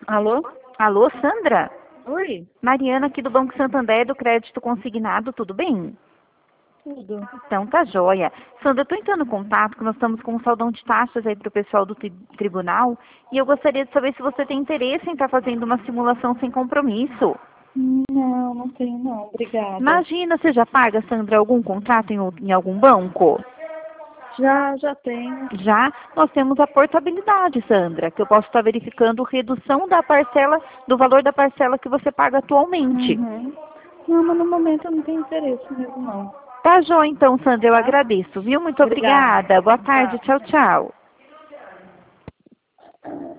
Alô? Alô, Sandra? Oi? Mariana aqui do Banco Santander, do Crédito Consignado, tudo bem? Tudo. Então tá joia. Sandra, eu tô entrando em contato, porque nós estamos com um saldão de taxas aí pro pessoal do tribunal, e eu gostaria de saber se você tem interesse em estar fazendo uma simulação sem compromisso. Não, não tenho não, obrigada. Imagina, você já paga, Sandra, algum contrato em algum banco? Já tenho. Já nós temos a portabilidade, Sandra, que eu posso estar verificando redução da parcela, do valor da parcela que você paga atualmente. Uhum. Não, mas no momento eu não tenho interesse mesmo não. Tá joia então, Sandra, eu Tá? agradeço, viu? Muito Obrigada. obrigada. Boa tarde, Tchau. tchau, tchau.